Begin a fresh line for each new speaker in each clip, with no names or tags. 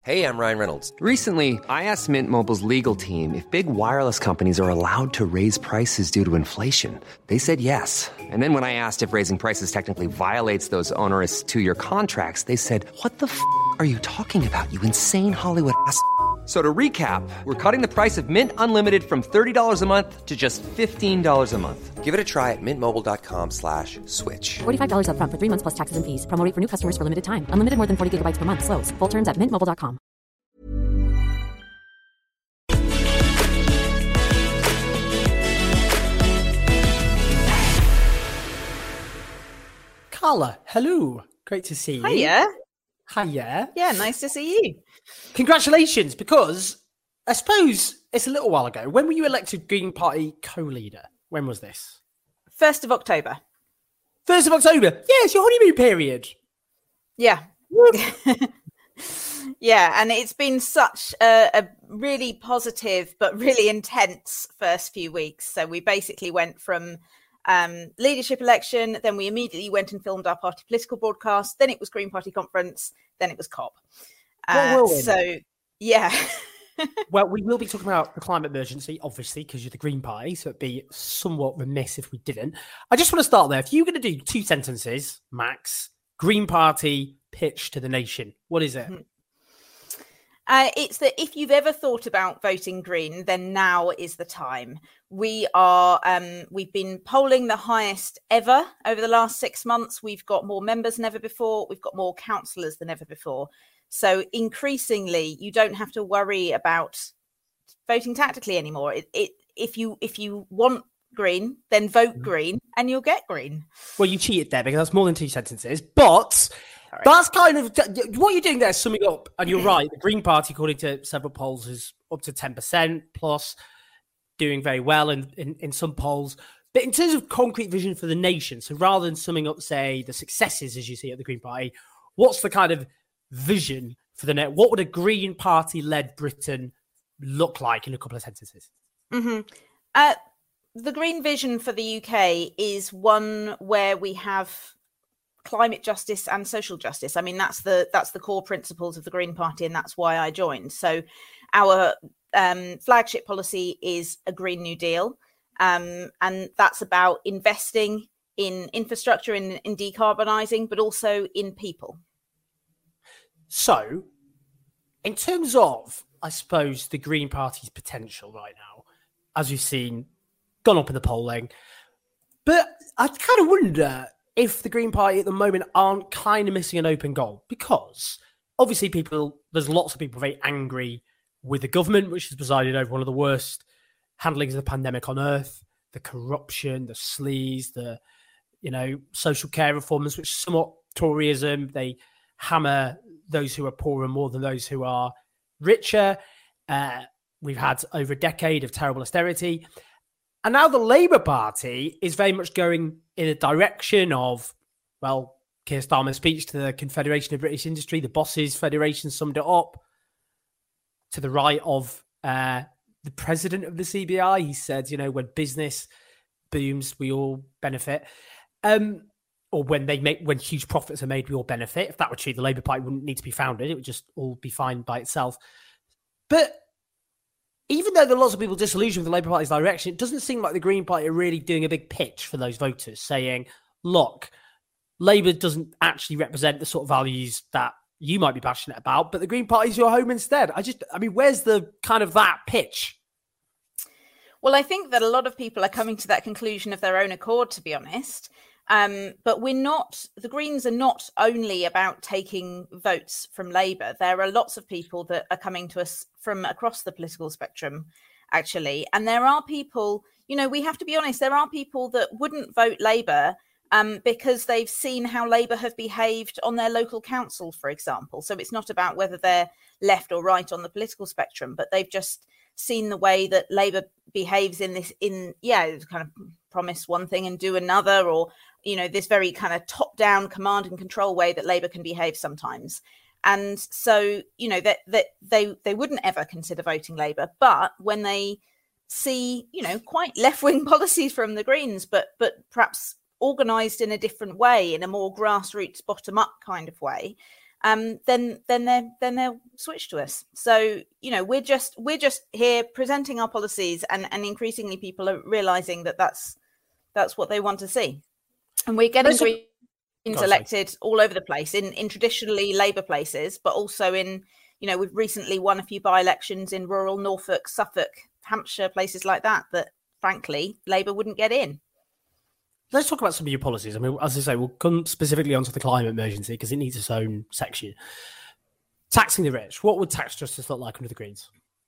Hey, I'm Ryan Reynolds.
Recently, I asked Mint Mobile's legal team if big wireless companies are allowed to raise prices due to inflation. They said yes. And then when I asked if raising prices technically violates those onerous two-year contracts, they said, "What the f*** are you talking about, you insane Hollywood ass?" So to recap, we're cutting the price of Mint Unlimited from $30 a month to just $15 a month.
Give it a try at mintmobile.com/switch.
$45 up front for 3 months plus taxes and fees. Promo rate for new customers for limited time. Unlimited more than 40 gigabytes per month. Slows full terms at mintmobile.com.
Carla, hello. Great to see you.
Hiya.
Hiya.
Yeah, nice to see you.
Congratulations, because I suppose it's a little while ago. When were you elected Green Party co-leader? When was this?
1st of October.
1st of October. Yeah, it's your honeymoon period.
Yeah. Yeah, and it's been such a really positive but really intense first few weeks. So we basically went from leadership election, then we immediately went and filmed our party political broadcast, then it was Green Party conference, then it was COP. So, yeah.
Well, we will be talking about the climate emergency, obviously, because you're the Green Party, so it'd be somewhat remiss if we didn't. I just want to start there. If you're going to do 2 sentences, Max, Green Party pitch to the nation, what is it?
It's that if you've ever thought about voting Green, then now is the time. We are, we've been polling the highest ever over the last 6 months. We've got more members than ever before. We've got more councillors than ever before. So increasingly, you don't have to worry about voting tactically anymore. If you want Green, then vote Green and you'll get Green.
Well, you cheated there because that's more than 2 sentences, but... Right. That's kind of what you're doing there, summing up. And you're right. The Green Party, according to several polls, is up to 10% plus, doing very well in some polls. But in terms of concrete vision for the nation, so rather than summing up, say, the successes, as you see at the Green Party, what's the kind of vision for the net? What would a Green Party-led Britain look like in a couple of sentences?
Mm-hmm. The Green vision for the UK is one where we have climate justice and social justice. I mean, that's the core principles of the Green Party, and that's why I joined. So our flagship policy is a Green New Deal, and that's about investing in infrastructure, in decarbonising, but also in people.
So, in terms of, I suppose, the Green Party's potential right now, as we've seen, gone up in the polling, but I kind of wonder if the Green Party at the moment aren't kind of missing an open goal, because obviously there's lots of people very angry with the government, which has presided over one of the worst handlings of the pandemic on earth, the corruption, the sleaze, the, social care reforms, which is somewhat Toryism. They hammer those who are poorer more than those who are richer. We've had over a decade of terrible austerity. And now the Labour Party is very much going in a direction of, well, Keir Starmer's speech to the Confederation of British Industry, the Bosses Federation summed it up, to the right of the president of the CBI. He said, when business booms, we all benefit. Or when huge profits are made, we all benefit. If that were true, the Labour Party wouldn't need to be founded. It would just all be fine by itself. But even though there are lots of people disillusioned with the Labour Party's direction, it doesn't seem like the Green Party are really doing a big pitch for those voters, saying, look, Labour doesn't actually represent the sort of values that you might be passionate about, but the Green Party's your home instead. Where's the kind of that pitch?
Well, I think that a lot of people are coming to that conclusion of their own accord, to be honest. But the Greens are not only about taking votes from Labour. There are lots of people that are coming to us from across the political spectrum, actually. And there are people, we have to be honest, there are people that wouldn't vote Labour because they've seen how Labour have behaved on their local council, for example. So it's not about whether they're left or right on the political spectrum, but they've just seen the way that Labour behaves kind of promise one thing and do another, or this very kind of top-down command and control way that Labour can behave sometimes. And so, that they wouldn't ever consider voting Labour. But when they see, quite left-wing policies from the Greens, but perhaps organised in a different way, in a more grassroots, bottom-up kind of way, then they'll switch to us. So, we're just here presenting our policies, and increasingly people are realizing that that's what they want to see. And we're getting Greens elected all over the place in traditionally Labour places, but also in, we've recently won a few by-elections in rural Norfolk, Suffolk, Hampshire, places like that frankly Labour wouldn't get in.
Let's talk about some of your policies. I mean, as I say, we'll come specifically onto the climate emergency because it needs its own section. Taxing the rich. What would tax justice look like under the Greens?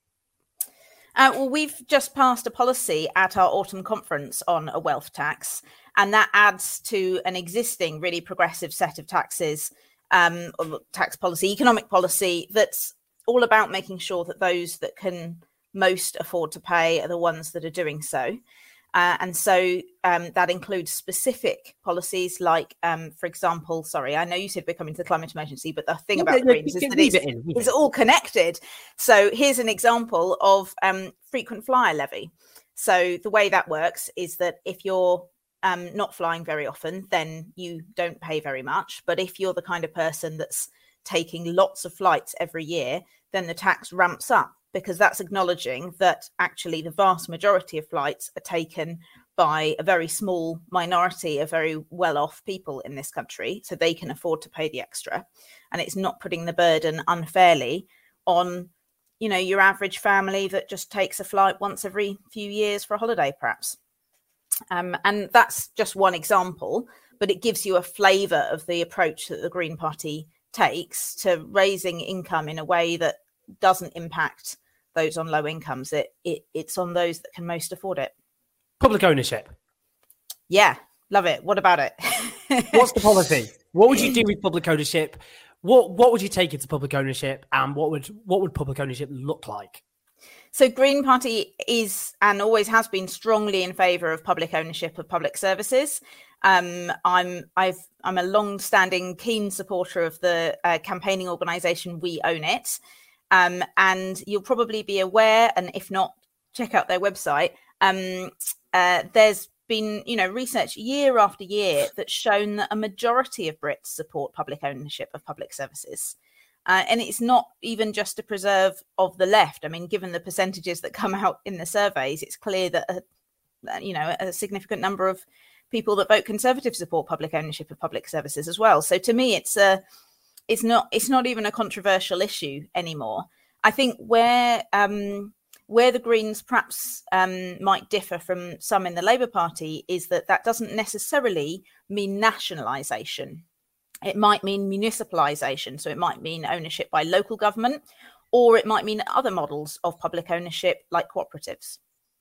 Well, we've just passed a policy at our autumn conference on a wealth tax, and that adds to an existing really progressive set of taxes, tax policy, economic policy, that's all about making sure that those that can most afford to pay are the ones that are doing so. And so that includes specific policies like, for example, sorry, I know you said we're coming to the climate emergency, but the thing about Greens is that it's all connected. So here's an example of frequent flyer levy. So the way that works is that if you're not flying very often, then you don't pay very much. But if you're the kind of person that's taking lots of flights every year, then the tax ramps up, because that's acknowledging that actually the vast majority of flights are taken by a very small minority of very well-off people in this country, so they can afford to pay the extra. And it's not putting the burden unfairly on, your average family that just takes a flight once every few years for a holiday, perhaps. And that's just one example, but it gives you a flavour of the approach that the Green Party takes to raising income in a way that doesn't impact those on low incomes. It's on those that can most afford it.
Public ownership.
Yeah, love it. What about it?
What's the policy? What would you do with public ownership? What would you take into public ownership, and what would public ownership look like?
So Green Party is and always has been strongly in favour of public ownership of public services. I'm a long-standing keen supporter of the campaigning organisation We Own It. And you'll probably be aware, and if not, check out their website. There's been, research year after year that's shown that a majority of Brits support public ownership of public services. And it's not even just a preserve of the left. I mean, given the percentages that come out in the surveys, it's clear that, a significant number of people that vote Conservative support public ownership of public services as well. So to me, it's not even a controversial issue anymore. I think where the Greens perhaps might differ from some in the Labour Party is that doesn't necessarily mean nationalisation. It might mean municipalisation. So it might mean ownership by local government, or it might mean other models of public ownership like cooperatives.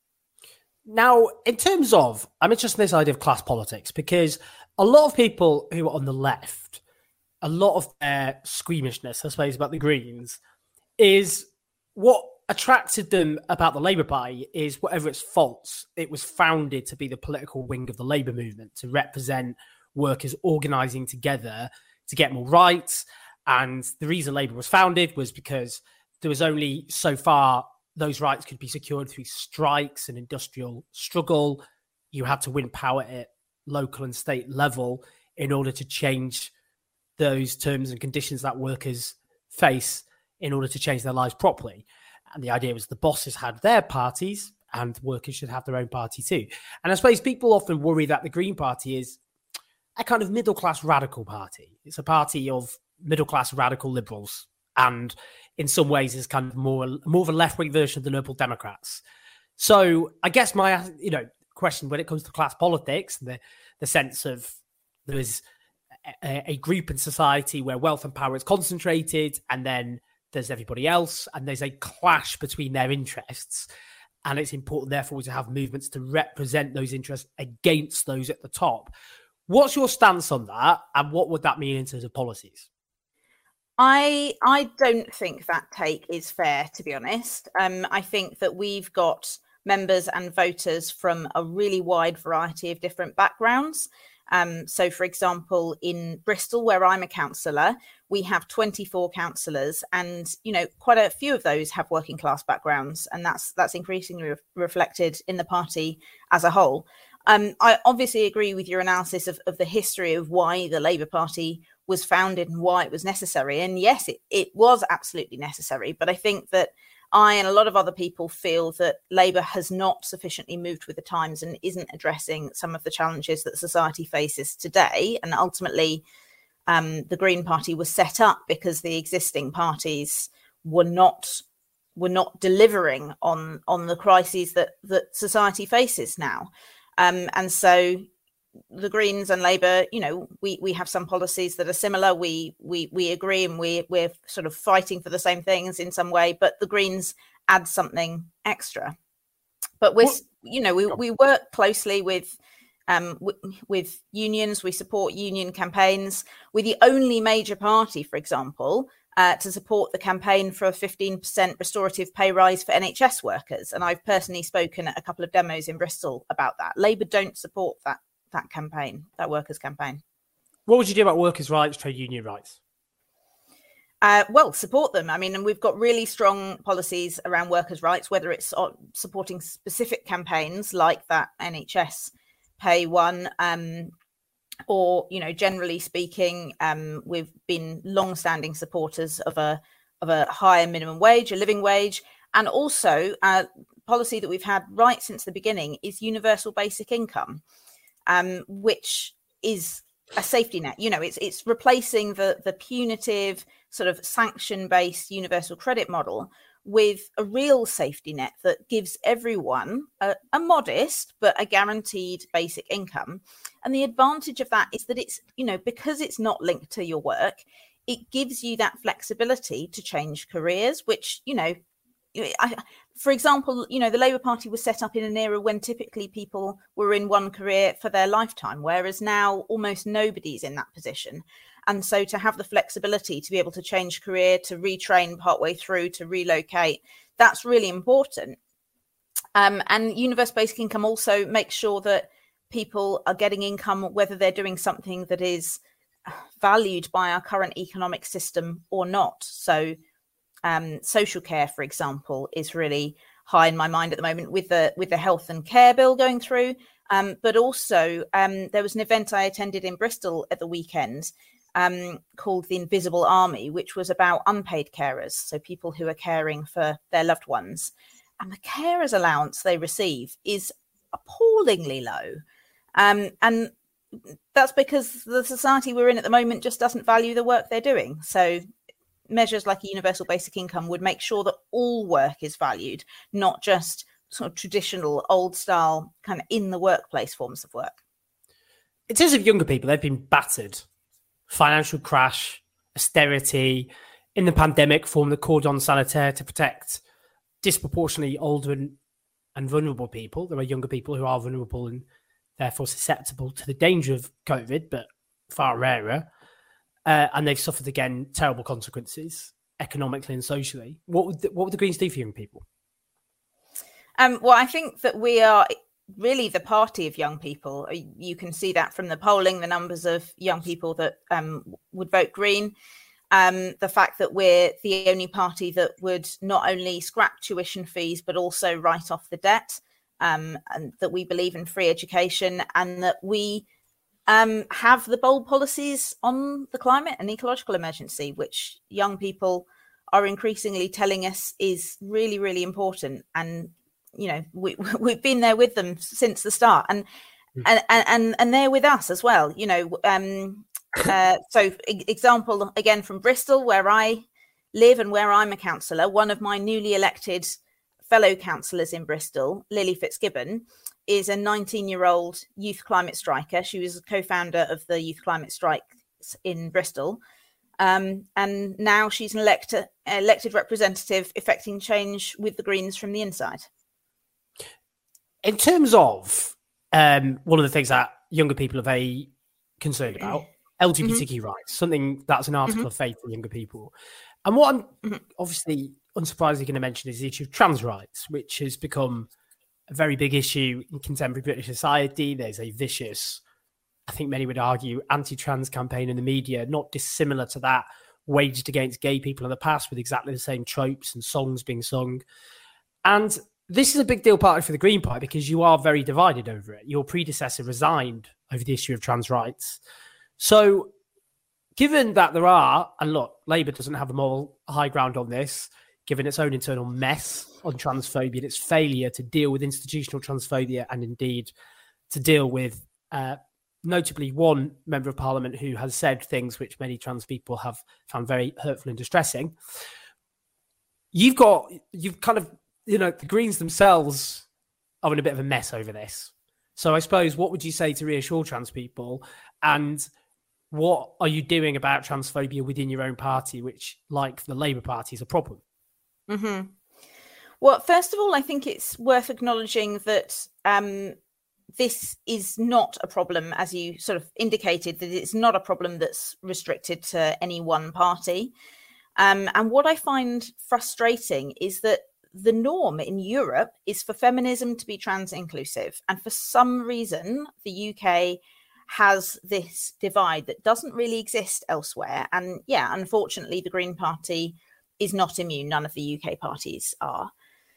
Now, in terms of, I'm interested in this idea of class politics, because a lot of people who are on the left, a lot of their squeamishness, I suppose, about the Greens is what attracted them about the Labour Party is whatever its faults. It was founded to be the political wing of the Labour movement, to represent workers organising together to get more rights. And the reason Labour was founded was because there was only so far those rights could be secured through strikes and industrial struggle. You had to win power at local and state level in order to change those terms and conditions that workers face in order to change their lives properly. And the idea was the bosses had their parties and workers should have their own party too. And I suppose people often worry that the Green Party is a kind of middle-class radical party. It's a party of middle-class radical liberals, and in some ways is kind of more of a left-wing version of the Liberal Democrats. So I guess my question when it comes to class politics, the sense of there is a group in society where wealth and power is concentrated, and then there's everybody else, and there's a clash between their interests. And it's important, therefore, to have movements to represent those interests against those at the top. What's your stance on that, and what would that mean in terms of policies?
I don't think that take is fair, to be honest. I think that we've got members and voters from a really wide variety of different backgrounds. So, for example, in Bristol, where I'm a councillor, we have 24 councillors, and quite a few of those have working class backgrounds, and that's increasingly reflected in the party as a whole. I obviously agree with your analysis of the history of why the Labour Party was founded and why it was necessary. And yes, it was absolutely necessary. But I think that I and a lot of other people feel that Labour has not sufficiently moved with the times and isn't addressing some of the challenges that society faces today. And ultimately, the Green Party was set up because the existing parties were not delivering on the crises that society faces now. And so the Greens and Labour, we have some policies that are similar. We agree, and we're sort of fighting for the same things in some way, but the Greens add something extra. But we work closely with unions. We support union campaigns. We're the only major party, for example, to support the campaign for a 15% restorative pay rise for NHS workers. And I've personally spoken at a couple of demos in Bristol about that. Labour don't support that campaign, that workers' campaign.
What would you do about workers' rights, trade union rights?
Well, support them. I mean, and we've got really strong policies around workers' rights, whether it's supporting specific campaigns like that NHS pay one, or, generally speaking, we've been long-standing supporters of a higher minimum wage, a living wage, and also policy that we've had right since the beginning is universal basic income. Which is a safety net. It's replacing the punitive sort of sanction-based universal credit model with a real safety net that gives everyone a modest but a guaranteed basic income. And the advantage of that is that it's, because it's not linked to your work, it gives you that flexibility to change careers, which, for example, the Labour Party was set up in an era when typically people were in one career for their lifetime, whereas now almost nobody's in that position. And so to have the flexibility to be able to change career, to retrain partway through, to relocate, that's really important. And universal basic income also makes sure that people are getting income, whether they're doing something that is valued by our current economic system or not. So social care, for example, is really high in my mind at the moment with the health and care bill going through. But also there was an event I attended in Bristol at the weekend called the Invisible Army, which was about unpaid carers, so people who are caring for their loved ones. And the carers allowance they receive is appallingly low. And that's because the society we're in at the moment just doesn't value the work they're doing. So measures like a universal basic income would make sure that all work is valued, not just sort of traditional old style kind of in the workplace forms of work.
In terms of younger people, they've been battered. Financial crash, austerity, in the pandemic, formed the cordon sanitaire to protect disproportionately older and vulnerable people. There are younger people who are vulnerable and therefore susceptible to the danger of COVID, but far rarer. And they've suffered, again, terrible consequences economically and socially. What would the Greens do for young people?
Well, I think that we are really the party of young people. You can see that from the polling, the numbers of young people that would vote Green. The fact that we're the only party that would not only scrap tuition fees, but also write off the debt, and that we believe in free education, and that we have the bold policies on the climate and ecological emergency, which young people are increasingly telling us is really, really important. And, we've been there with them since the start, and they're with us as well, So example, again, from Bristol, where I live and where I'm a councillor, one of my newly elected fellow councillors in Bristol, Lily Fitzgibbon, is a 19-year-old youth climate striker. She was a co-founder of the Youth Climate Strikes in Bristol. And now she's an elected representative affecting change with the Greens from the inside.
In terms of one of the things that younger people are very concerned about, LGBTQ rights, something that's an article of faith for younger people. And what I'm obviously unsurprisingly going to mention is the issue of trans rights, which has become a very big issue in contemporary British society. There's a vicious, I think many would argue, anti-trans campaign in the media, not dissimilar to that waged against gay people in the past, with exactly the same tropes and songs being sung. And this is a big deal partly for the Green Party because you are very divided over it. Your predecessor resigned over the issue of trans rights. So given that there are, and look, Labour doesn't have the moral high ground on this, given its own internal mess on transphobia and its failure to deal with institutional transphobia and indeed to deal with notably one member of parliament who has said things which many trans people have found very hurtful and distressing. You've kind of, the Greens themselves are in a bit of a mess over this. So I suppose, what would you say to reassure trans people? And what are you doing about transphobia within your own party, which, like the Labour Party, is a problem?
Mm-hmm. Well, first of all, I think it's worth acknowledging that this is not a problem, as you sort of indicated, that it's not a problem that's restricted to any one party. And what I find frustrating is that the norm in Europe is for feminism to be trans inclusive. And for some reason, the UK has this divide that doesn't really exist elsewhere. And yeah, unfortunately, the Green Party is not immune. None of the UK parties are.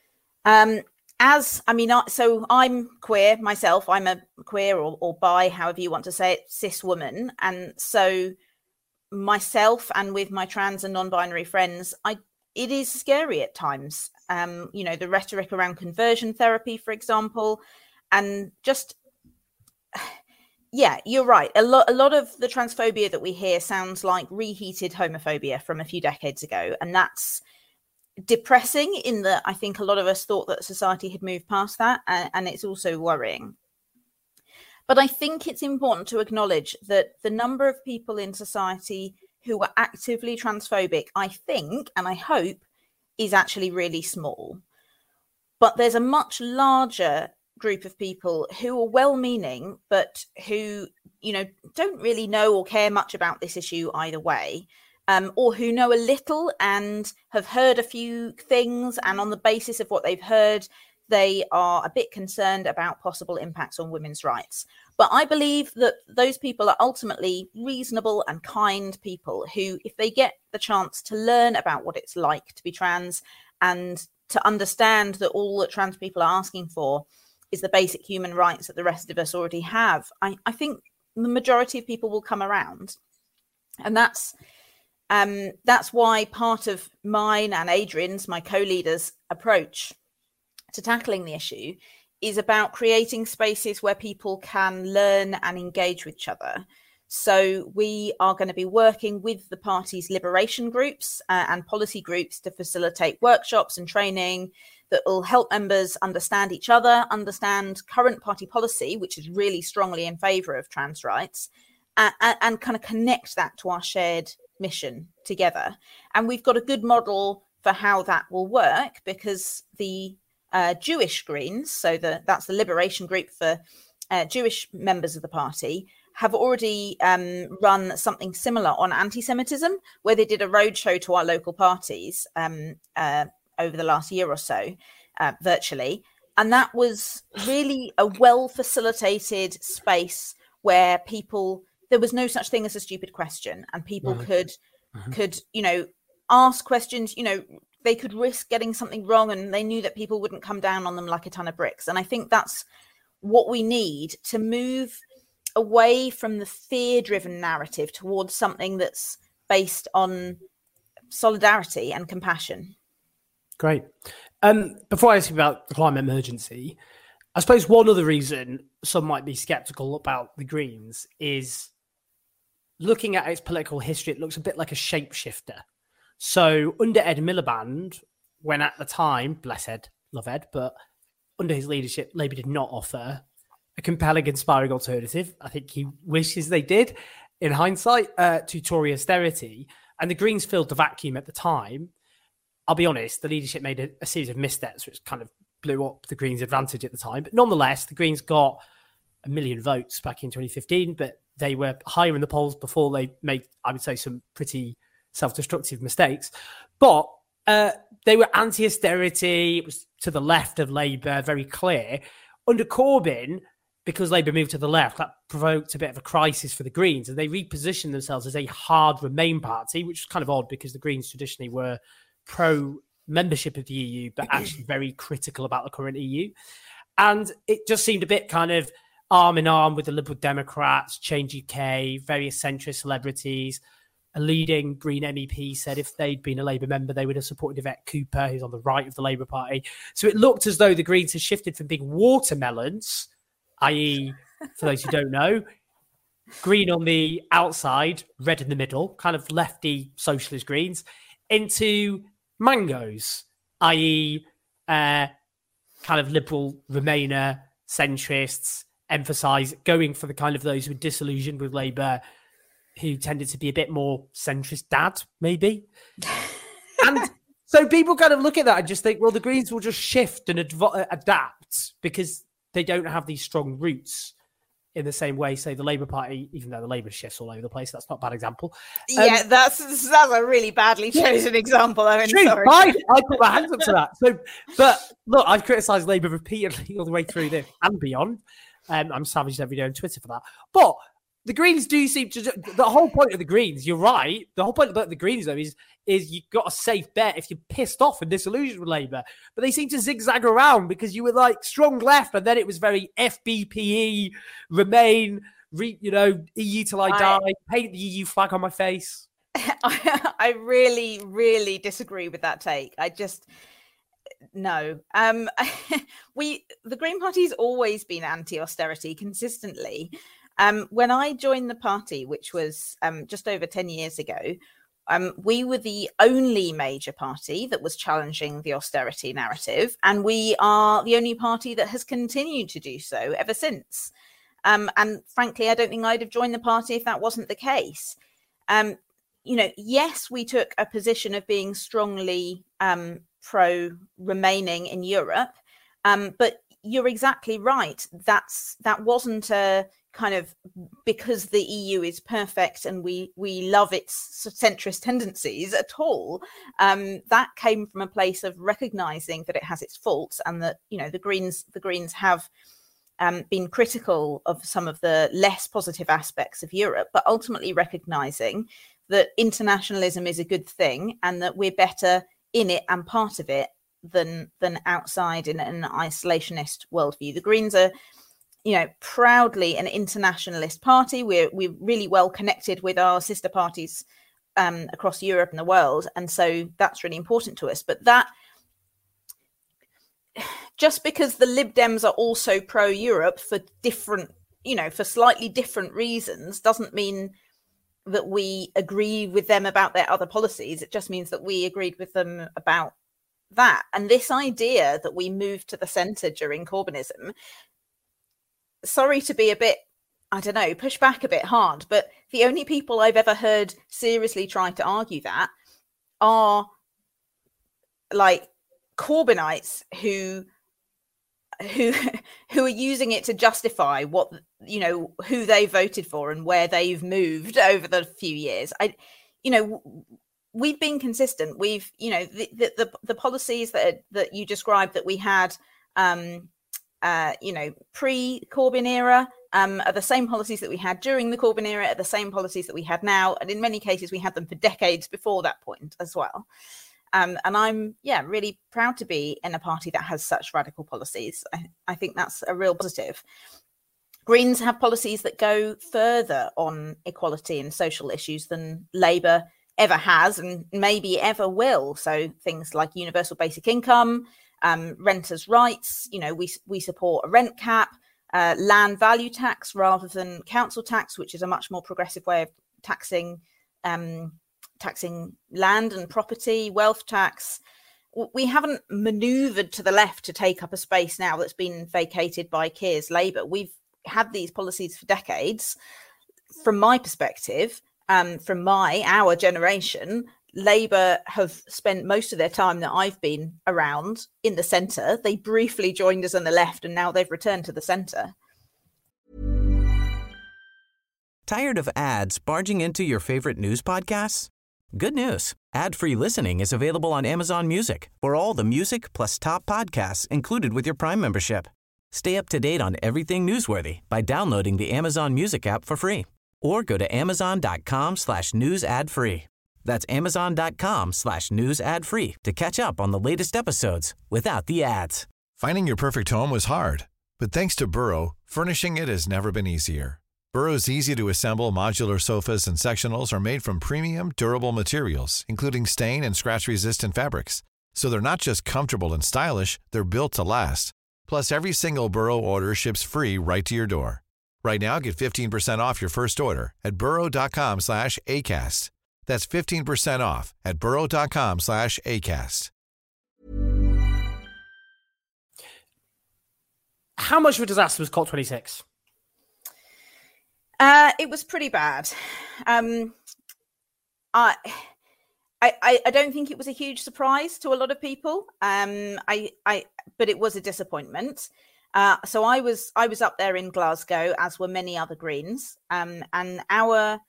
So I'm queer myself. I'm a queer or bi, however you want to say it, cis woman. And so myself and with my trans and non-binary friends, it is scary at times. The rhetoric around conversion therapy, for example, and just, yeah, you're right. A lot of the transphobia that we hear sounds like reheated homophobia from a few decades ago. And that's depressing in that I think a lot of us thought that society had moved past that. And it's also worrying. But I think it's important to acknowledge that the number of people in society who are actively transphobic, I think, and I hope, is actually really small. But there's a much larger group of people who are well-meaning, but who, don't really know or care much about this issue either way, or who know a little and have heard a few things, and on the basis of what they've heard, they are a bit concerned about possible impacts on women's rights. But I believe that those people are ultimately reasonable and kind people who, if they get the chance to learn about what it's like to be trans and to understand that all that trans people are asking for is the basic human rights that the rest of us already have, I think the majority of people will come around. And that's why part of mine and Adrian's, my co-leader's, approach to tackling the issue is about creating spaces where people can learn and engage with each other. So we are going to be working with the party's liberation groups and policy groups to facilitate workshops and training that will help members understand each other, understand current party policy, which is really strongly in favour of trans rights, and kind of connect that to our shared mission together. And we've got a good model for how that will work, because the Jewish Greens, so that's the liberation group for Jewish members of the party, have already run something similar on anti-Semitism, where they did a roadshow to our local parties over the last year or so, virtually. And that was really a well-facilitated space where there was no such thing as a stupid question, and people could ask questions, they could risk getting something wrong, and they knew that people wouldn't come down on them like a ton of bricks. And I think that's what we need to move away from the fear-driven narrative towards something that's based on solidarity and compassion.
Great. Before I ask you about the climate emergency, I suppose one other reason some might be sceptical about the Greens is looking at its political history, it looks a bit like a shapeshifter. So under Ed Miliband, when at the time, bless Ed, love Ed, but under his leadership, Labour did not offer a compelling, inspiring alternative. I think he wishes they did, in hindsight, to Tory austerity. And the Greens filled the vacuum at the time. I'll be honest, the leadership made a series of missteps, which kind of blew up the Greens' advantage at the time. But nonetheless, the Greens got 1 million votes back in 2015, but they were higher in the polls before they made, I would say, some pretty self-destructive mistakes. But they were anti-austerity. It was to the left of Labour, very clear. Under Corbyn, because Labour moved to the left, that provoked a bit of a crisis for the Greens, and they repositioned themselves as a hard Remain party, which is kind of odd because the Greens traditionally were pro-membership of the EU, but actually very critical about the current EU. And it just seemed a bit kind of arm in arm with the Liberal Democrats, Change UK, various centrist celebrities. a leading Green MEP said if they'd been a Labour member, they would have supported Yvette Cooper, who's on the right of the Labour Party. So it looked as though the Greens had shifted from being watermelons, i.e., for those who don't know, green on the outside, red in the middle, kind of lefty socialist Greens, into mangoes, i.e., kind of liberal Remainer centrists, emphasise going for the kind of those who were disillusioned with Labour, who tended to be a bit more centrist dad, maybe. And so people kind of look at that and just think, well, the Greens will just shift and adapt because they don't have these strong roots in the same way, say, the Labour Party, even though the Labour shifts all over the place. That's not a bad example.
Yeah, that's a really badly chosen example. I mean, sorry.
I put my hands up to that. So, but look, I've criticised Labour repeatedly all the way through this and beyond. I'm savaged every day on Twitter for that. But the Greens do seem to... The whole point of the Greens, you're right. The whole point about the Greens, though, is you've got a safe bet if you're pissed off and disillusioned with Labour. But they seem to zigzag around because you were like strong left, and then it was very FBPE, Remain, EU till I die, paint the EU flag on my face.
I really, really disagree with that take. I just... No. The Green Party's always been anti-austerity consistently. When I joined the party, which was just over 10 years ago, we were the only major party that was challenging the austerity narrative, and we are the only party that has continued to do so ever since. And frankly, I don't think I'd have joined the party if that wasn't the case. Yes, we took a position of being strongly pro-remaining in Europe, but you're exactly right. That wasn't a kind of because the EU is perfect and we love its centrist tendencies at all. That came from a place of recognizing that it has its faults, and that the Greens have been critical of some of the less positive aspects of Europe, but ultimately recognizing that internationalism is a good thing and that we're better in it and part of it than outside in an isolationist worldview. The Greens are proudly an internationalist party. We're really well connected with our sister parties across Europe and the world. And so that's really important to us. But that, just because the Lib Dems are also pro-Europe for different, for slightly different reasons, doesn't mean that we agree with them about their other policies. It just means that we agreed with them about that. And this idea that we moved to the centre during Corbynism, sorry to be a bit, push back a bit hard, but the only people I've ever heard seriously try to argue that are like Corbynites who are using it to justify what, who they voted for and where they've moved over the few years. We've been consistent. We've, the policies that you described that we had, pre-Corbyn era are the same policies that we had during the Corbyn era, are the same policies that we had now. And in many cases, we had them for decades before that point as well. And I'm, really proud to be in a party that has such radical policies. I think that's a real positive. Greens have policies that go further on equality and social issues than Labour ever has and maybe ever will. So things like universal basic income, renters' rights, we support a rent cap, land value tax rather than council tax, which is a much more progressive way of taxing land and property, wealth tax. We haven't manoeuvred to the left to take up a space now that's been vacated by Keir's Labour. We've had these policies for decades. From my perspective, from our generation, Labour have spent most of their time that I've been around in the centre. They briefly joined us on the left and now they've returned to the centre.
Tired of ads barging into your favorite news podcasts? Good news. Ad-free listening is available on Amazon Music for all the music plus top podcasts included with your Prime membership. Stay up to date on everything newsworthy by downloading the Amazon Music app for free or go to amazon.com/news ad free. That's amazon.com/news ad free to catch up on the latest episodes without the ads.
Finding your perfect home was hard, but thanks to Burrow, furnishing it has never been easier. Burrow's easy-to-assemble modular sofas and sectionals are made from premium, durable materials, including stain and scratch-resistant fabrics. So they're not just comfortable and stylish, they're built to last. Plus, every single Burrow order ships free right to your door. Right now, get 15% off your first order at burrow.com/ACAST. That's 15% off at burrow.com/ACAST.
How much of a disaster was COP26?
It was pretty bad. I don't think it was a huge surprise to a lot of people. But it was a disappointment. So I was up there in Glasgow, as were many other Greens, and our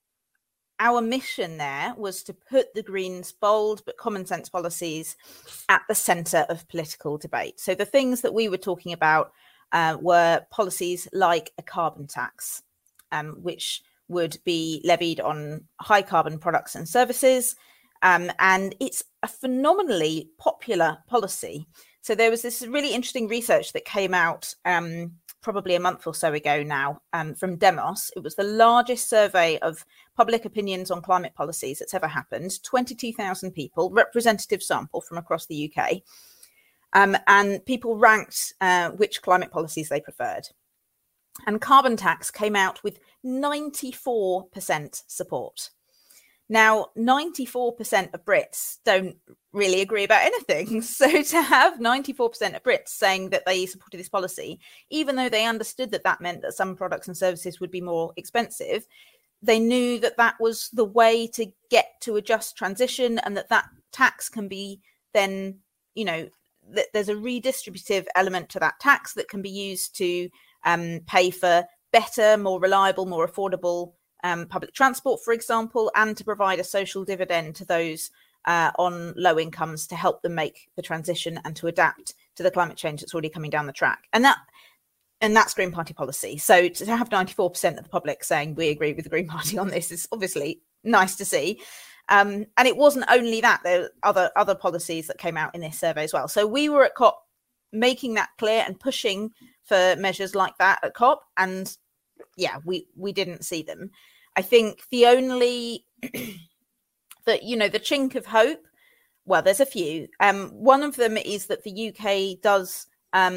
mission there was to put the Greens' bold but common sense policies at the centre of political debate. So the things that we were talking about were policies like a carbon tax, which would be levied on high carbon products and services. And it's a phenomenally popular policy. So there was this really interesting research that came out probably a month or so ago now from Demos. It was the largest survey of public opinions on climate policies that's ever happened. 22,000 people, representative sample from across the UK. And people ranked which climate policies they preferred. And carbon tax came out with 94% support. Now, 94% of Brits don't really agree about anything. So to have 94% of Brits saying that they supported this policy, even though they understood that that meant that some products and services would be more expensive, they knew that that was the way to get to a just transition, and that that tax can be then, you know, that there's a redistributive element to that tax that can be used to pay for better, more reliable, more affordable public transport, for example, and to provide a social dividend to those on low incomes to help them make the transition and to adapt to the climate change that's already coming down the track. And that's Green Party policy. So to have 94% of the public saying we agree with the Green Party on this is obviously nice to see. And it wasn't only that, there were other policies that came out in this survey as well. So we were at COP making that clear and pushing for measures like that at COP. And yeah, we didn't see them. I think the only, the chink of hope, well, there's a few. One of them is that the UK does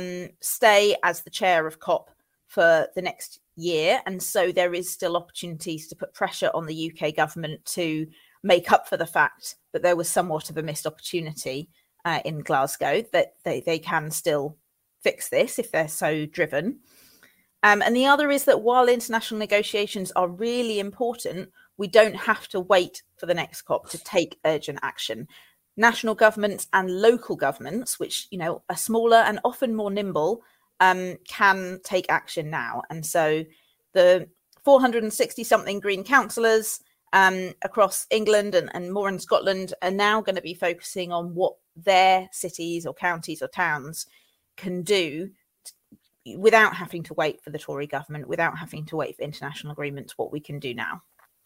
stay as the chair of COP for the next year. And so there is still opportunities to put pressure on the UK government to make up for the fact that there was somewhat of a missed opportunity in Glasgow, that they can still fix this if they're so driven. And the other is that while international negotiations are really important, we don't have to wait for the next COP to take urgent action. National governments and local governments, which, are smaller and often more nimble, can take action now. And so the 460-something Green councillors across England and more in Scotland are now going to be focusing on what their cities or counties or towns can do without having to wait for the Tory government, without having to wait for international agreements, what we can do now.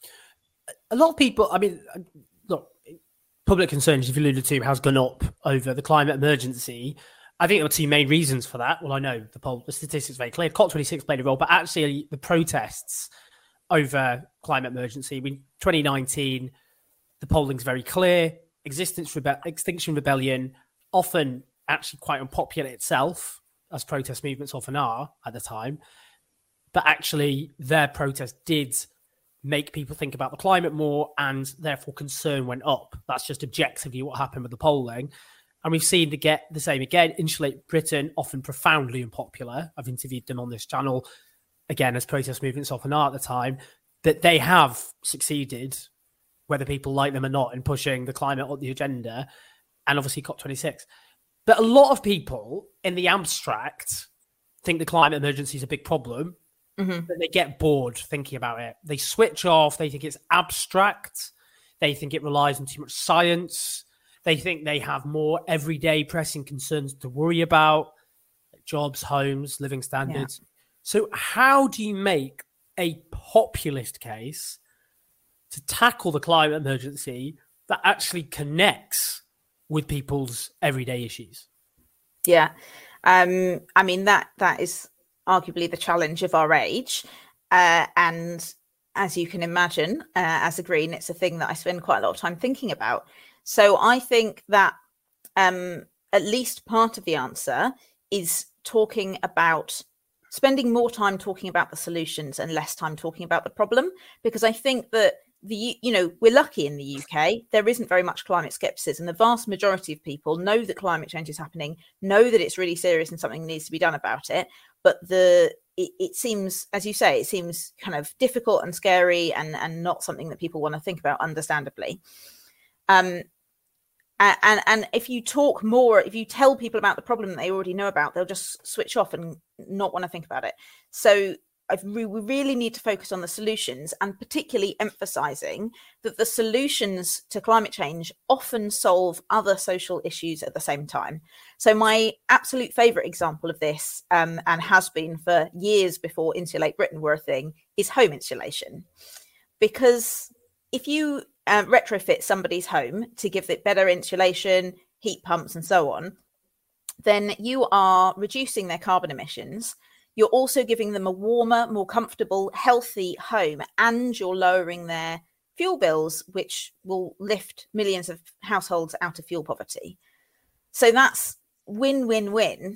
A lot of people, look, public concern, as you've alluded to, has gone up over the climate emergency. I think there were two main reasons for that. Well, I know the statistics are very clear. COP26 played a role, but actually the protests over climate emergency. In 2019, the polling's very clear. Extinction Rebellion, often actually quite unpopular itself, as protest movements often are at the time. But actually, their protest did make people think about the climate more, and therefore concern went up. That's just objectively what happened with the polling. And we've seen the same again. Insulate Britain, often profoundly unpopular. I've interviewed them on this channel, again, as protest movements often are at the time, that they have succeeded, whether people like them or not, in pushing the climate on the agenda, and obviously COP26. But a lot of people in the abstract think the climate emergency is a big problem, but they get bored thinking about it. They switch off. They think it's abstract. They think it relies on too much science. They think they have more everyday pressing concerns to worry about, like jobs, homes, living standards. Yeah. So how do you make a populist case to tackle the climate emergency that actually connects with people's everyday issues?
Yeah. That is arguably the challenge of our age. And as you can imagine, as a Green, it's a thing that I spend quite a lot of time thinking about. So I think that at least part of the answer is spending more time talking about the solutions and less time talking about the problem, because I think that we're lucky in the UK. There isn't very much climate skepticism. The vast majority of people know that climate change is happening, know that it's really serious and something needs to be done about it. But it seems, as you say, it seems kind of difficult and scary and not something that people want to think about, understandably. And if you talk more, if you tell people about the problem that they already know about, they'll just switch off and not want to think about it. So we really need to focus on the solutions, and particularly emphasizing that the solutions to climate change often solve other social issues at the same time. So my absolute favorite example of this, and has been for years before Insulate Britain were a thing, is home insulation. Because if you retrofit somebody's home to give it better insulation, heat pumps and so on, then you are reducing their carbon emissions. You're also giving them a warmer, more comfortable, healthy home, and you're lowering their fuel bills, which will lift millions of households out of fuel poverty. So that's win-win-win.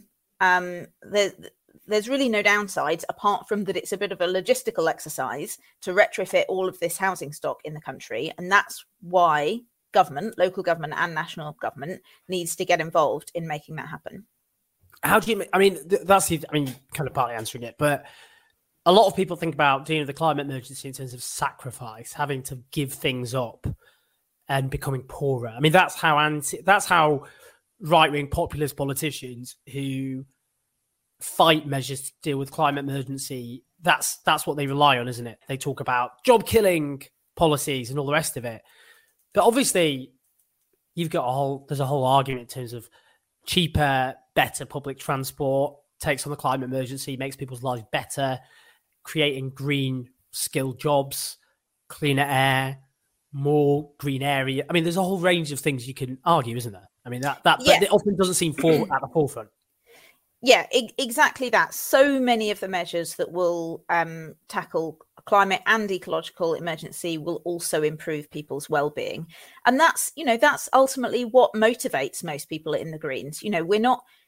There's really no downsides, apart from that it's a bit of a logistical exercise to retrofit all of this housing stock in the country. And that's why government, local government and national government, needs to get involved in making that happen.
How do you, kind of partly answering it, but a lot of people think about dealing with the climate emergency in terms of sacrifice, having to give things up and becoming poorer. I mean, that's how right-wing populist politicians who fight measures to deal with climate emergency, that's what they rely on, isn't it? They talk about job-killing policies and all the rest of it. But obviously, there's a whole argument in terms of cheaper, better public transport, takes on the climate emergency, makes people's lives better, creating green skilled jobs, cleaner air, more green area. I mean, there's a whole range of things you can argue, isn't there? I mean, but it often doesn't seem at the forefront.
Yeah, exactly that. So many of the measures that will tackle climate and ecological emergency will also improve people's well-being. And that's ultimately what motivates most people in the Greens. We're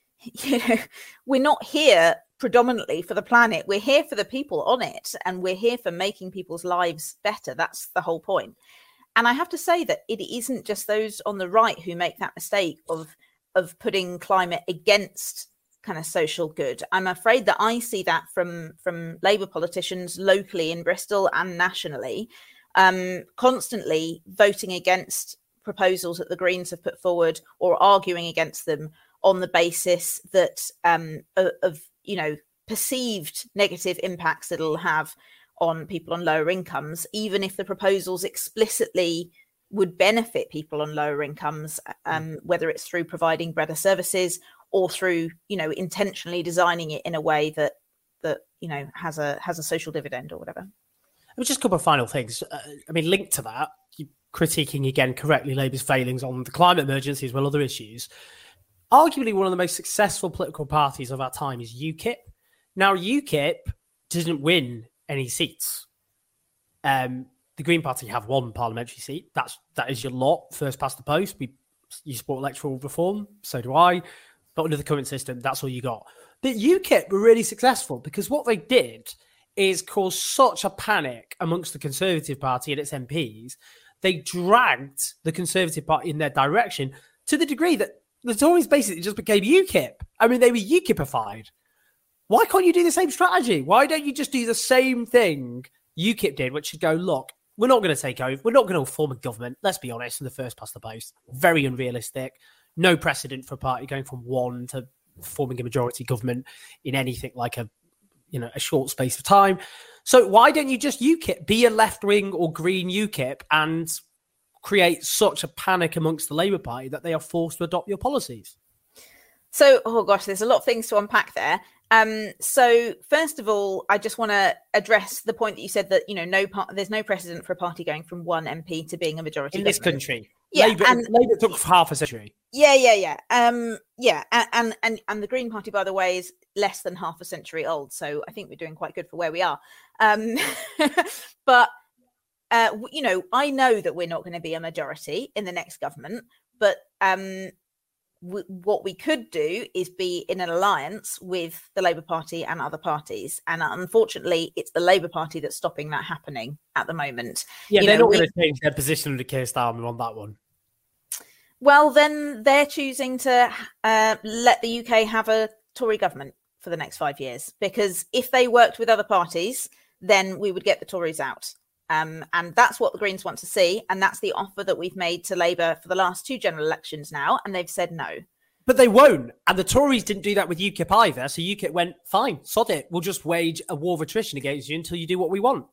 not here predominantly for the planet. We're here for the people on it, and we're here for making people's lives better. That's the whole point. And I have to say that it isn't just those on the right who make that mistake of putting climate against kind of social good. I'm afraid that I see that from Labour politicians locally in Bristol and nationally, constantly voting against proposals that the Greens have put forward or arguing against them on the basis that of perceived negative impacts that it'll have on people on lower incomes, even if the proposals explicitly would benefit people on lower incomes, whether it's through providing better services or through, intentionally designing it in a way that has a social dividend or whatever.
Just a couple of final things. Linked to that, you're critiquing again correctly Labour's failings on the climate emergency as well as other issues. Arguably, one of the most successful political parties of our time is UKIP. Now, UKIP didn't win any seats. The Green Party have one parliamentary seat. That is your lot, first past the post. You support electoral reform, so do I. But under the current system, that's all you got. But UKIP were really successful because what they did is cause such a panic amongst the Conservative Party and its MPs. They dragged the Conservative Party in their direction to the degree that the Tories basically just became UKIP. I mean, they were UKIPified. Why can't you do the same strategy? Why don't you just do the same thing UKIP did, which should go, look, we're not going to take over. We're not going to form a government. Let's be honest, in the first past the post. Very unrealistic. No precedent for a party going from one to forming a majority government in anything like a short space of time. So why don't you just UKIP, be a left-wing or green UKIP and create such a panic amongst the Labour Party that they are forced to adopt your policies?
So, there's a lot of things to unpack there. So first of all, I just want to address the point that you said that, there's no precedent for a party going from one MP to being a majority
in
government.
This country.
Yeah,
Labour took half a century.
Yeah. And the Green Party, by the way, is less than half a century old. So I think we're doing quite good for where we are. But, I know that we're not going to be a majority in the next government. But what we could do is be in an alliance with the Labour Party and other parties. And unfortunately, it's the Labour Party that's stopping that happening at the moment.
Yeah, they're not going to change their position under Keir Starmer on that one.
Well, then they're choosing to let the UK have a Tory government for the next 5 years, because if they worked with other parties, then we would get the Tories out. And that's what the Greens want to see. And that's the offer that we've made to Labour for the last 2 general elections now. And they've said no.
But they won't. And the Tories didn't do that with UKIP either. So UKIP went, fine, sod it. We'll just wage a war of attrition against you until you do what we want.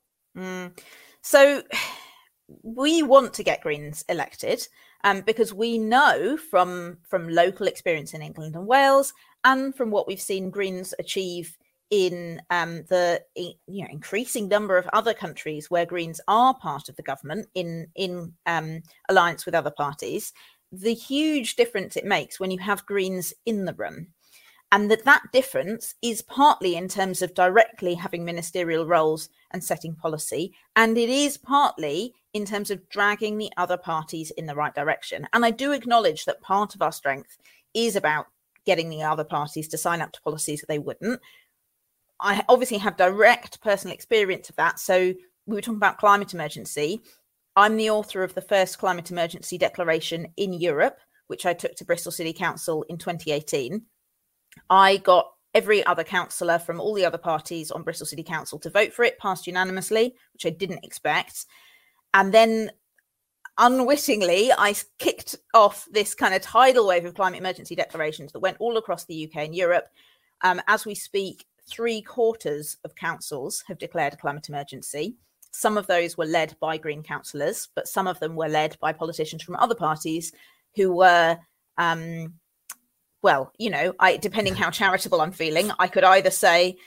So we want to get Greens elected because we know from local experience in England and Wales and from what we've seen Greens achieve in the increasing number of other countries where Greens are part of the government in alliance with other parties, the huge difference it makes when you have Greens in the room. And that difference is partly in terms of directly having ministerial roles and setting policy. And it is partly in terms of dragging the other parties in the right direction. And I do acknowledge that part of our strength is about getting the other parties to sign up to policies that they wouldn't. I obviously have direct personal experience of that. So we were talking about climate emergency. I'm the author of the first climate emergency declaration in Europe, which I took to Bristol City Council in 2018. I got every other councillor from all the other parties on Bristol City Council to vote for it, passed unanimously, which I didn't expect. And then unwittingly, I kicked off this kind of tidal wave of climate emergency declarations that went all across the UK and Europe. As we speak, 3/4 of councils have declared a climate emergency. Some of those were led by Green councillors, but some of them were led by politicians from other parties who were, depending how charitable I'm feeling, I could either say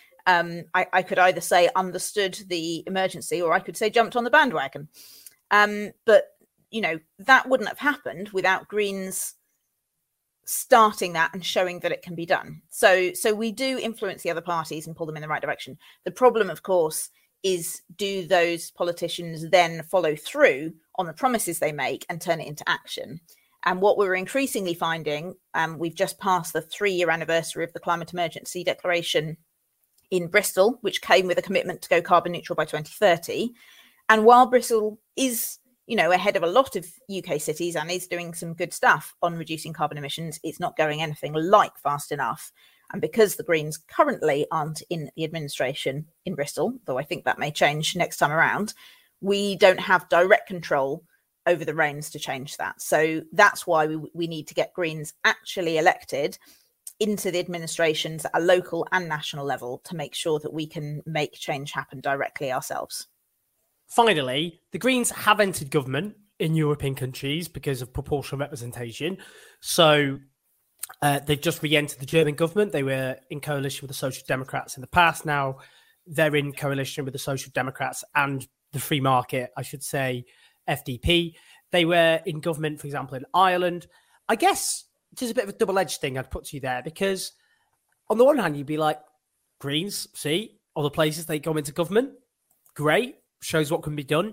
understood the emergency, or I could say jumped on the bandwagon. But that wouldn't have happened without Greens starting that and showing that it can be done. So we do influence the other parties and pull them in the right direction. The problem, of course, is do those politicians then follow through on the promises they make and turn it into action? And what we're increasingly finding, we've just passed the 3-year anniversary of the climate emergency declaration in Bristol, which came with a commitment to go carbon neutral by 2030. And while Bristol is ahead of a lot of UK cities and is doing some good stuff on reducing carbon emissions, it's not going anything like fast enough. And because the Greens currently aren't in the administration in Bristol, though I think that may change next time around, we don't have direct control over the reins to change that. So that's why we need to get Greens actually elected into the administrations at a local and national level to make sure that we can make change happen directly ourselves.
Finally, the Greens have entered government in European countries because of proportional representation. So they've just re-entered the German government. They were in coalition with the Social Democrats in the past. Now they're in coalition with the Social Democrats and the Free Market, I should say, FDP. They were in government, for example, in Ireland. I guess there's a bit of a double-edged thing I'd put to you there, because on the one hand, you'd be like, Greens, see, other places they go into government. Great. Shows what can be done.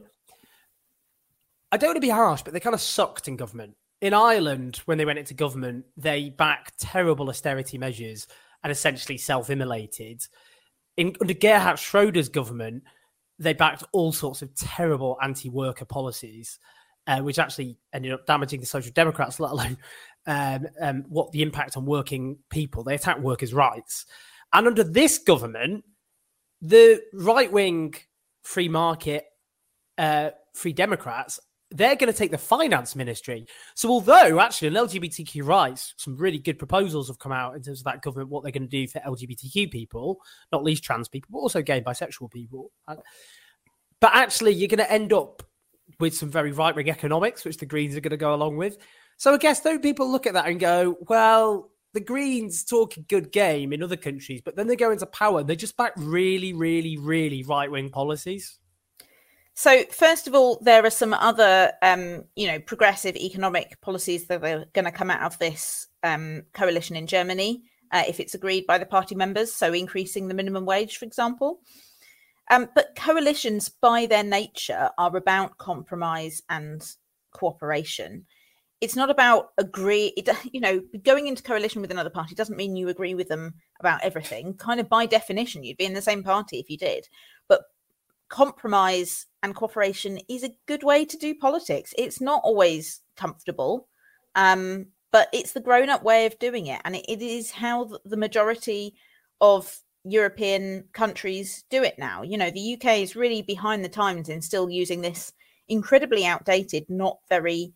I don't want to be harsh, but they kind of sucked in government. In Ireland, when they went into government, they backed terrible austerity measures and essentially self-immolated. Under Gerhard Schroeder's government, they backed all sorts of terrible anti-worker policies, which actually ended up damaging the Social Democrats, let alone what the impact on working people. They attacked workers' rights. And under this government, the right-wing Free Market, Free Democrats, they're going to take the finance ministry. So although actually on LGBTQ rights, some really good proposals have come out in terms of that government, what they're going to do for LGBTQ people, not least trans people, but also gay and bisexual people. But actually you're going to end up with some very right-wing economics, which the Greens are going to go along with. So I guess though people look at that and go, well, the Greens talk a good game in other countries, but then they go into power and they just back really, really, really right-wing policies.
So first of all, there are some other, progressive economic policies that are going to come out of this coalition in Germany if it's agreed by the party members. So increasing the minimum wage, for example. But coalitions, by their nature, are about compromise and cooperation. It's not about going into coalition with another party doesn't mean you agree with them about everything. Kind of by definition, you'd be in the same party if you did. But compromise and cooperation is a good way to do politics. It's not always comfortable, but it's the grown-up way of doing it. And it is how the majority of European countries do it now. The UK is really behind the times in still using this incredibly outdated, not very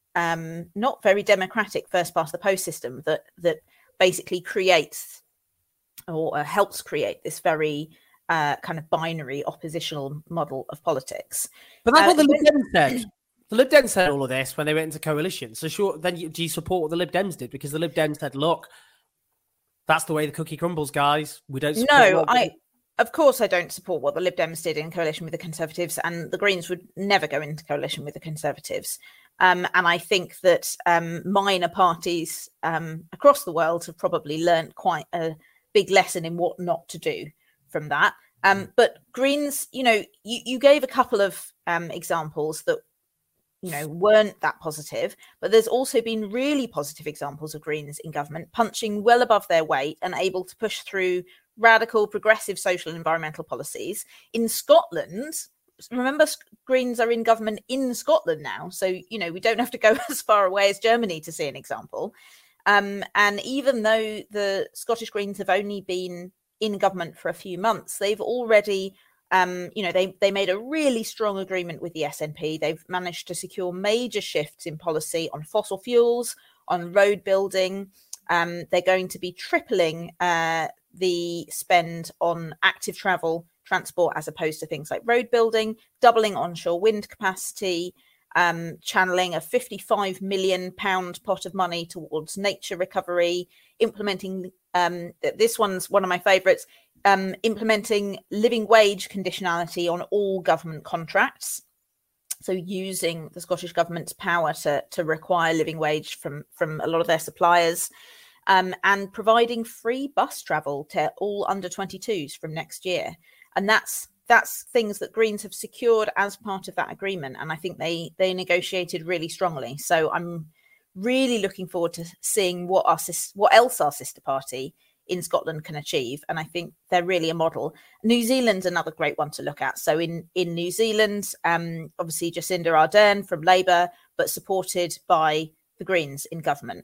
democratic first past the post system that basically creates or helps create this very kind of binary oppositional model of politics.
But that's what the Lib Dems said. The Lib Dems said all of this when they went into coalition. So sure, then do you support what the Lib Dems did? Because the Lib Dems said, look, that's the way the cookie crumbles, guys. We don't support
of course I don't support what the Lib Dems did in coalition with the Conservatives, and the Greens would never go into coalition with the Conservatives. And I think that minor parties across the world have probably learned quite a big lesson in what not to do from that. But Greens, you gave a couple of examples that, weren't that positive, but there's also been really positive examples of Greens in government punching well above their weight and able to push through radical, progressive social and environmental policies. In Scotland, remember, Greens are in government in Scotland now. So, we don't have to go as far away as Germany to see an example. And even though the Scottish Greens have only been in government for a few months, they've already, they made a really strong agreement with the SNP. They've managed to secure major shifts in policy on fossil fuels, on road building. They're going to be tripling the spend on active travel transport as opposed to things like road building, doubling onshore wind capacity, channeling a £55 million pot of money towards nature recovery, implementing, this one's one of my favourites, implementing living wage conditionality on all government contracts. So using the Scottish Government's power to require living wage from a lot of their suppliers, and providing free bus travel to all under 22s from next year. And that's things that Greens have secured as part of that agreement. And I think they negotiated really strongly. So I'm really looking forward to seeing what else our sister party in Scotland can achieve. And I think they're really a model. New Zealand's another great one to look at. So in New Zealand, obviously Jacinda Ardern from Labour, but supported by the Greens in government.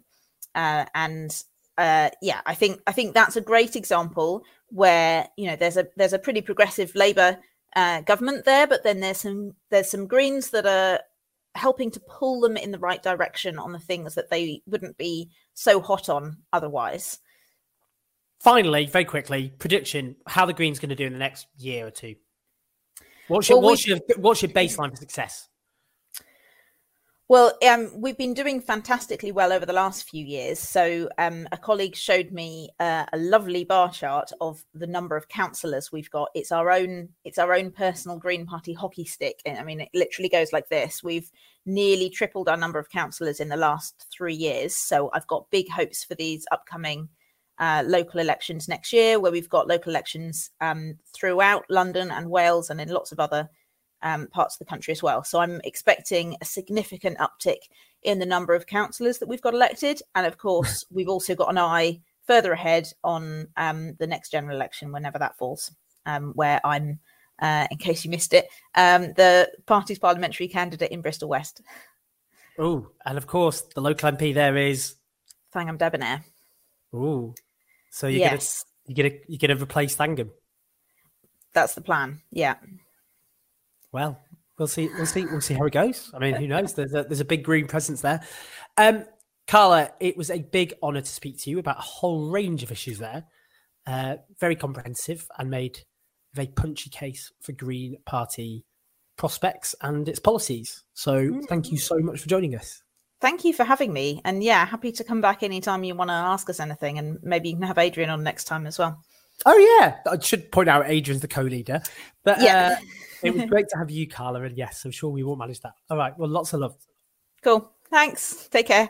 I think that's a great example where there's a pretty progressive Labour government there, but then there's some Greens that are helping to pull them in the right direction on the things that they wouldn't be so hot on otherwise.
Finally, very quickly, prediction: how the Greens going to do in the next year or two? What's your baseline for success?
Well, we've been doing fantastically well over the last few years. So a colleague showed me a lovely bar chart of the number of councillors we've got. It's our own personal Green Party hockey stick. I mean, it literally goes like this. We've nearly tripled our number of councillors in the last 3 years. So I've got big hopes for these upcoming local elections next year, where we've got local elections throughout London and Wales and in lots of other parts of the country as well. So I'm expecting a significant uptick in the number of councillors that we've got elected. And of course, we've also got an eye further ahead on the next general election, whenever that falls, where I'm, in case you missed it, the party's parliamentary candidate in Bristol West.
Oh, and of course, the local MP there is
Thangham Debonair.
Oh, so you're gonna replace Thangham? That's
the plan. Yeah.
Well, we'll see how it goes. I mean, who knows? There's a big green presence there. Carla, it was a big honour to speak to you about a whole range of issues there. Very comprehensive, and made a very punchy case for Green Party prospects and its policies. So thank you so much for joining us.
Thank you for having me. And yeah, happy to come back anytime you want to ask us anything. And maybe you can have Adrian on next time as well.
Oh, yeah. I should point out Adrian's the co-leader. But it was great to have you, Carla. And yes, I'm sure we will manage that. All right. Well, lots of love.
Cool. Thanks. Take care.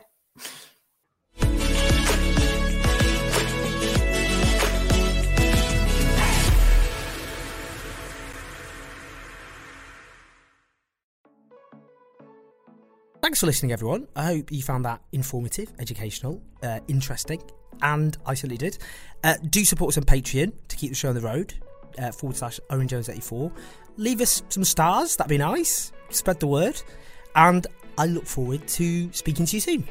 Thanks for listening, everyone. I hope you found that informative, educational, interesting, and I certainly did. Do support us on Patreon to keep the show on the road, /OwenJones84. Leave us some stars, that'd be nice. Spread the word. And I look forward to speaking to you soon.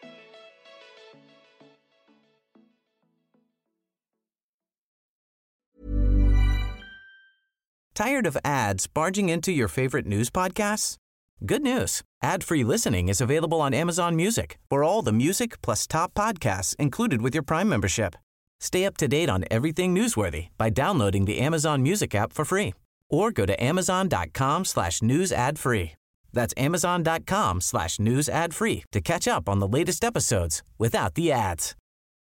Tired of ads barging into your favorite news podcasts? Good news. Ad-free listening is available on Amazon Music for all the music plus top podcasts included with your Prime membership. Stay up to date on everything newsworthy by downloading the Amazon Music app for free or go to amazon.com/news ad free. That's amazon.com/news ad free to catch up on the latest episodes without the ads.